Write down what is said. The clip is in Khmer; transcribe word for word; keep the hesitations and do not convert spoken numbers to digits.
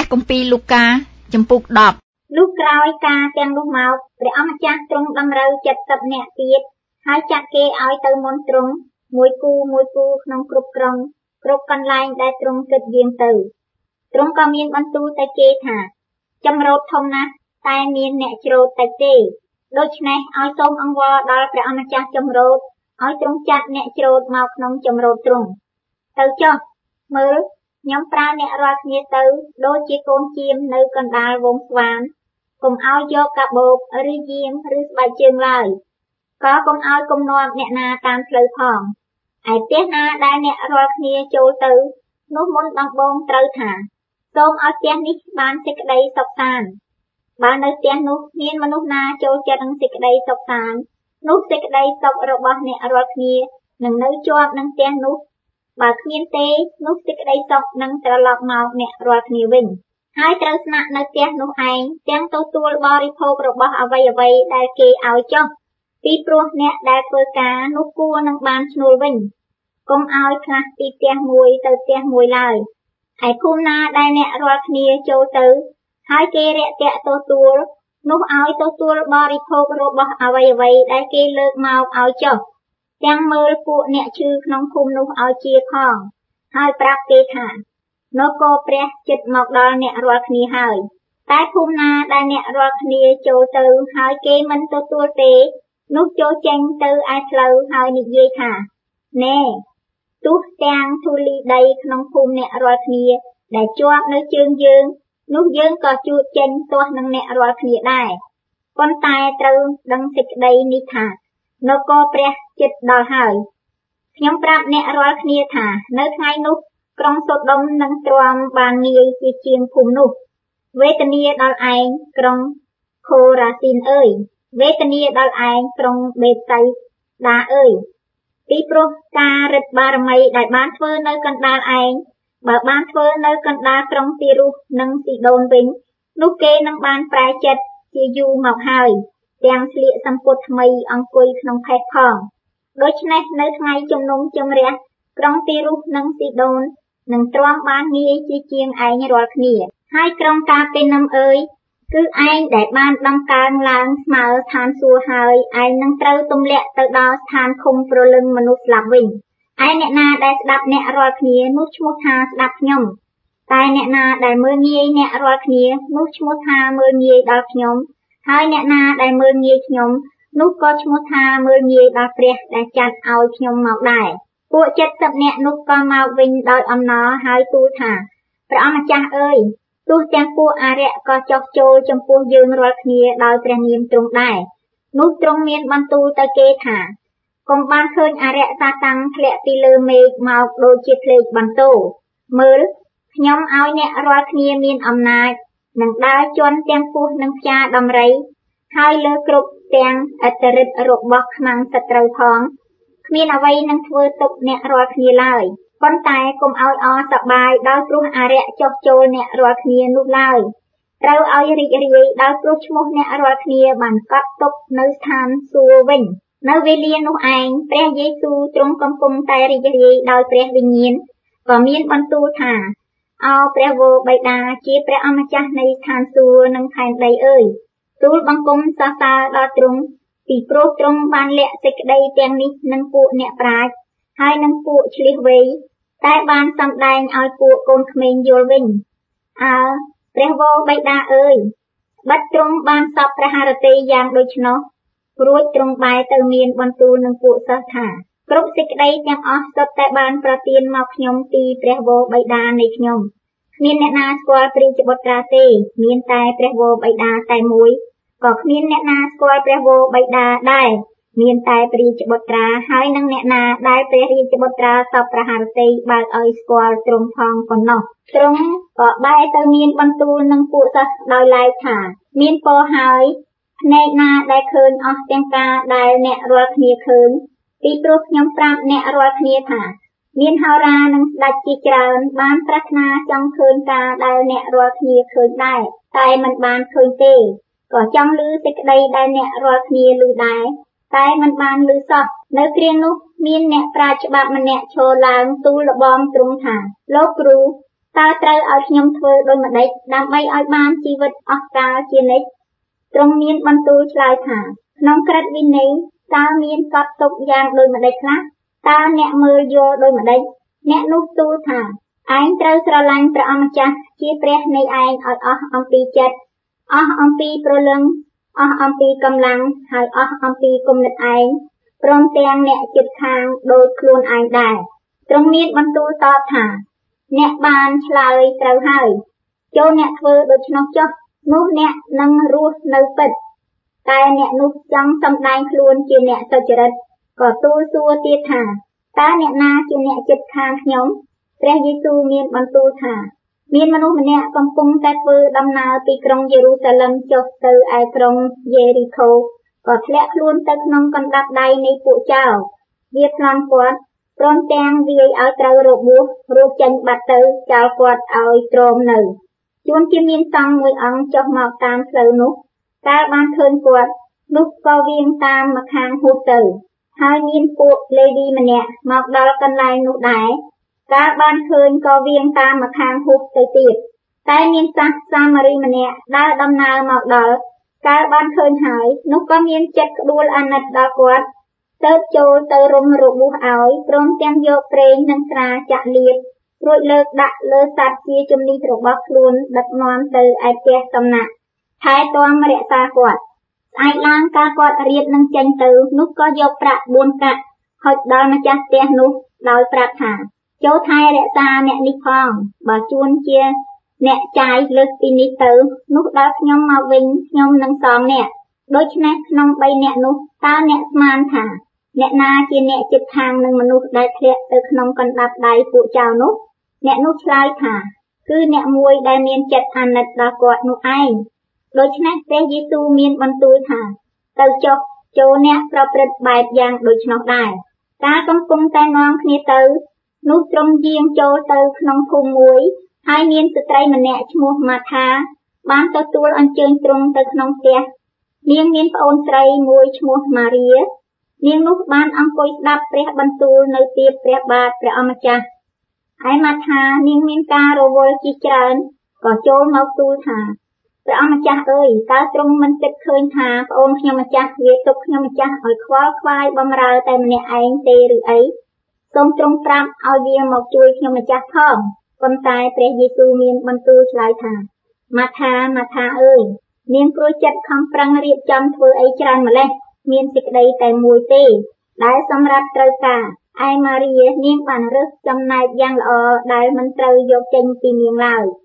ព្រះគម្ពីរលូកាចំពុកដប់លុះក្រោយការទាំងនោះមកព្រះអម្ចាស់ទ្រង់តម្រូវเจ็ดสิบនាក់ទៀតហើយចាត់គេឲ្យទៅមុនទ្រង់មួយគូមួយគូក្នុងគ្រប់ក្រុងគ្រប់កន្លែងដែលទ្រង់គិតយាងទៅទ្រង់ក៏មានបន្ទូលទៅគេថាចម្រោតធំណាស់តែមានអ្នកច្រូតតិចទេដូច្នេះឲ្យសូមអង្វរដល់ព្រះអម្ចាស់ចម្រោតឲ្យទ្រង់ចាត់អ្នកច្រូតមកក្នុងចម្រោតទ្រង់ទៅចុះមើលខ្ញុំប្រើអ្នករាល់គ្នាទៅដូចជាកូនជៀមនៅកណ្ដាលវងស្វានកុំឲ្យយកកាបូបឬយាមឬស្បែកជើងឡើយក៏កុំឲ្យគំនាបអ្នកណាតាមផ្លូវផងឯផ្ទះណាដែលអ្នករាល់គ្នាចូលទៅនោះមុនដំបូងត្រូវថាសូមឲ្យផ្ទះនេះបានសេចក្តីសុខសាន្តបើនៅផ្ទះនោះមានមនុស្សណាចូលចិត្តនឹងសេចក្តីសុខសាន្តនោះសេចក្តីសុខរបស់អ្នករាល់គ្នានឹងនៅជាប់នឹងផ្ទះនោះបើគ្មានទេនោះសេចក្តីសុខនឹងត្រឡប់មកអ្នករាល់គ្នាវិញហើយត្រូវស្នាក់នៅផ្ទះនោះឯងទាំងទទួលបរិភោគរបស់អ្វីអ្វីដែលគេឲ្យចុះពីព្រោះអ្នកដែលធ្វើការនោះគួរនឹងបានឈ្នួលវិញកុំឲ្យផ្លាស់ពីផ្ទះមួយទៅផ្ទះមួយឡើយឯភូមិណាដែលអ្នករាល់គ្នាចូលទៅហើយគេរាក់ទាក់ទទួលនោះឲ្យទទួលបរិភោគរបស់អ្វីអ្វីដែលគេលើកមកឲ្យចុះទាំងមើលពួកអ្នកឈឺក្នុងភូមិនោះឲ្យជាផងហើយប្រាប់គេថានគរព្រះជិតមកដល់អ្នករាល់គ្នាហើយតែភូមិណាដែលអ្នករាល់គ្នាចូលទៅហើយគេមិនទទួលទេនោះចូលចេញទៅឯផ្លូវហើយនិយាយថាណែទោះទាំងធូលីដីក្នុងភូមិអ្នករាល់គ្នាដែលជាប់នៅជើងយើងនោះយើងក៏ជួបចេញទាស់នឹងអ្នករាល់គ្នាដែរប៉ុន្តែត្រូវដឹងសេចក្តីនេះថានគរព្រះជិតដល់ហើយខ្ញុំប្រាប់អ្នករាល់គ្នាថានៅថ្ងៃនោះក្រុងសូដុំនឹងទ្រាំបានងាយជាជាងភូមិនោះវេទនាដល់ឯងក្រុងខូរ៉ាស៊ីនអើយវេទនាដល់ឯងក្រុងបេតសៃដាអើយពីព្រោះការរិទ្ធបារមីដែលបានធ្វើនៅកណ្ដាលឯងបើបានធ្វើនៅកណ្ដាលក្រុងទីរុសនិងស៊ីដូនវិញនោះគេនឹងបានប្រែចិត្តជាយូរមកហើយទាំងស្លៀកសំពត់ថ្មីអង្គុយក្នុងផេះផងដូច្នេះនៅថ្ងៃជំនុំជម្រះក្រុងទីរុសនិងស៊ីដូននឹងទ្រាំបានងាយជាជាងឯងរាល់គ្នាហើយក្រុងកាពេណាំអើយគឺឯងដែលបានដំកើងឡើងស្មើស្ថានសួគ៌ហើយឯងនឹងត្រូវទម្លាក់ទៅដល់ស្ថានឃុំព្រលឹងមនុស្សស្លាប់វិញឯអ្នកណាដែលស្ដាប់អ្នករាល់គ្នានោះឈ្មោះថាស្ដាប់ខ្ញុំតែអ្នកណាដែលមើលងាយអ្នករាល់គ្នានោះឈ្មោះថាមើលងាយដល់ខ្ញុំហើយអ្នកណាដែលមើលងាយខ្ញុំនោះក៏ឈ្មោះថាមើលងាយដល់ព្រះដែលចាត់ឲ្យខ្ញុំមកដែរពួកเจ็ดสิบនាក់នោះក៏មកវិញដោយអំណរហើយទូលថាព្រះអម្ចាស់អើយទោះទាំងពួកអារក្សក៏ចោះចូលចំពោះយើងរាល់គ្នាដោយព្រះនាមទ្រង់ដែរនោះទ្រង់មានបន្ទូលទៅគេថាកុំបានឃើញអារក្សសាតាំងធ្លាក់ពីលើមេឃមកដូចជាភ្លេចបន្ទោមើលខ្ញុំឲ្យអ្នករាល់គ្នាមានអំណាចនឹងដើរជន់ទាំងពស់និងផ្កាដំរីហើយលើគ្រប់ទាំងឥទ្ធិឫទ្ធិរបស់ខ្មាំងសត្រូវផងគ្មានអ្វីនឹងធ្វើទុកអ្នករាល់គ្នាឡើយប៉ុន្តែកុំឲ្យអសប្បាយដោយព្រោះអារក្សចុះចូលអ្នករាល់គ្នានោះឡើយត្រូវឲ្យរីករាយដោយព្រោះឈ្មោះអ្នករាល់គ្នាបានកត់ទុកនៅស្ថានសួគ៌វិញនៅវេលានោះឯងព្រះយេស៊ូវទ្រង់កំពុងតែរីករាយដោយព្រះវិញ្ញាណក៏មានបន្ទូលថាអោព្រះវរបិតាជាព្រះអម្ចាស់នៃស្ថានសួគ៌និងផែនដីអើយទូលបង្គំសរសើរដល់ទ្រង់ពីព្រោះទ្រង់បានលាក់សេចក្តីទាំងនេះនឹងពួកអ្នកប្រាជ្ញហើយនឹងពួកឆ្លៀសវៃតែបានសម្ដែងឲ្យពួកកូនក្មេងយល់វិញអើព្រះវរបិតាអើយបិទទ្រង់បានសពព្រះハរតីយ៉ាងដូច្នោះរួចទ្រង់បែរទៅមានបន្ទូលនឹងពួកសិស្សថាគ្រប់សេចក្តីទាំងអស់សុទ្ធតែបានប្រទានមកខ្ញុំពីព្រះវរបិតានៃខ្ញុំគ្មានអ្នកណាស្គាល់ព្រះជាបុត្រាទេមានតែព្រះវរបិតាតែមួយក៏គ្មានអ្នកណាស្គាល់ព្រះវរបិតាដែរមានតែព្រះជាបុត្រាហើយនឹងអ្នកណាដែលព្រះរាជបុត្រាសពព្រះハរតីបើកឲ្យស្គាល់ទ្រង់ផងប៉ុណ្ណោះទ្រង់ក៏បែរទៅមានបន្ទូលនឹងពួកសិស្សដោយឡែកថាមានពរហើយភ្នែកណាដែលឃើញអស់ទាំងការដែលអ្នករាល់គ្នាឃើញពីព្រោះខ្ញុំប្រាប់អ្នករាល់គ្នាថាមានហោរានិងស្ដេចជាច្រើនបានប្រាថ្នាចង់ឃើញការដែលអ្នករាល់គ្នាឃើញដែរតែមិនបានឃើញទេក៏ចង់ឮសេចក្តីដែលអ្នករាល់គ្នាឮដែរតែមិនបានឮសោះនៅគ្រានោះមានអ្នកប្រាជ្ញច្បាប់ម្នាក់ឈរឡើងទូលលបងទ្រង់ថាលោកគ្រូតើត្រូវឲ្យខ្ញុំធ្វើដូចម្តេចដើម្បីឲ្យបានជីវិតអស់កលជានិច្ចទ្រង់មានបន្ទូលឆ្លើយថាក្នុងក្រឹតវិន័យតើមានកត់ទុកយ៉ាងដូចម្តេចខ្លះតើអ្នកមើលយល់ដូចម្តេចអ្នកនោះទូលថាឯងត្រូវស្រឡាញ់ព្រះអម្ចាស់ជាព្រះនៃឯងឲ្យអស់អំពីចិត្តអស់អំពីព្រលឹងអស់អំពីកម្លាំងហើយអស់អំពីគំនិតឯងព្រមទាំងអ្នកជិតខាងដោយខ្លួនឯងដែរទ្រង់មានបន្ទូលតបថាអ្នកបានឆ្លើយត្រូវហើយចូលអ្នកធ្វើដូច្នោះចុះនោះអ្នកនឹងរស់នៅពិតតែអ្នកនោះចង់សម្ដែងខ្លួនជាអ្នកសុចរិតក៏ទូលសួរទៀតថាតើអ្នកណាជាអ្នកជិតខាងខ្ញុំព្រះយេស៊ូវមានបន្ទូលថាមានមនុស្សម្នាក់កំពុងតែធ្វើដំណើរពីក្រុងយេរូសាឡឹមចុះទៅឯក្រុងយេរីកូក៏ធ្លាក់ខ្លួនទៅក្នុងកណ្ដាប់ដៃនៃពួកចោរវាប្លន់គាត់ព្រមទាំងវាយឲ្យត្រូវរបួសរួចចេញបាត់ទៅចោលគាត់ឲ្យទ្រាំនៅជួនជាមានសង្ឃមួយអង្គចុះមកតាមផ្លូវនោះកាលបានឃើញគាត់នោះក៏វាងតាមម្ខាងហួសទៅហើយមានពួកលេវីម្នាក់មកដល់កន្លែងនោះដែរកាលបានឃើញក៏វាងតាមម្ខាងហួសទៅទៀតតែមានសាសសាមារីម្នាក់ដើរដំណើរមកដល់កាលបានឃើញហើយនោះក៏មានចិត្តក្ដួលអាណិតដល់គាត់ទៅចូលទៅរុំរបួសឲ្យព្រមទាំងយកប្រេងនិងស្រាចាក់លាបរួចលើកដាក់លើសត្វជាជំនិះរបស់ខ្លួនដឹកនាំទៅឯផ្ទះសំណាក់ថែទាំរក្សាគាត់ស្អែកឡើងកាលគាត់រៀបនឹងចេញទៅនោះក៏យកប្រាក់បួនកាក់ហុចដល់ម្ចាស់ផ្ទះនោះដោយប្រាប់ថាចូលថែរក្សាអ្នកនេះផងបើជួនជាអ្នកចាយលើសពីនេះទៅនោះដល់ខ្ញុំមកវិញខ្ញុំនឹងសងអ្នកដូច្នេះក្នុងបីអ្នកនោះតើអ្នកស្មានថាអ្នកណាជាអ្នកជិតខាងនឹងមនុស្សដែលធ្លាក់ទៅក្នុងកណ្ដាប់ដៃពួកចៅនោះអ្នកនោះឆ្លើយថាគឺអ្នកមួយដែលមានចិត្តអាណិតដល់គាត់នោះឯងដូច្នេះព្រះយេស៊ូវមានបន្ទូលថាទៅចុះចូលអ្នកប្រព្រឹត្តបែបយ៉ាងដូច្នោះដែរកាលកំពុងតែនាំគ្នាទៅនោះទ្រង់យាងចូលទៅក្នុងភូមិមួយហើយមានស្ត្រីម្នាក់ឈ្មោះម៉ាថាបានទទួលអញ្ជើញទ្រង់ទៅក្នុងផ្ទះនាងមានប្អូនស្រីមួយឈ្មោះម៉ារីនាងនោះបានអង្គុយស្ដាប់ព្រះបន្ទូលនៅទីព្រះបាទព្រះអម្ចាស់ឯម៉ាថានាងមានការរវល់ជាច្រើនក៏ចូលមកទូលថាព្រះអម្ចាស់អើយតើទ្រង់មិនគិតឃើញថាប្អូនខ្ញុំម្ចាស់វាទុកខ្ញុំម្ចាស់ឲ្យខ្វល់ខ្វាយបំរើតែម្នាក់ឯងទេឬអីសូមទ្រង់ប្រាប់ឲ្យវាមកជួយខ្ញុំម្ចាស់ផងប៉ុន្តែព្រះយេស៊ូវមានបន្ទូលឆ្លើយថាម៉ាថាម៉ាថាអើយនាងព្រួយចិត្តខំប្រឹងរៀបចំធ្វើអីច្រើនម្ល៉េះមានសេចក្តីតែមួយទេដែលសម្រាប់ត្រូវការឯម៉ារីនាងបានរើសចំណែកយ៉ាងល្អដែលមិនត្រូវយកចេញពីនាងឡើយ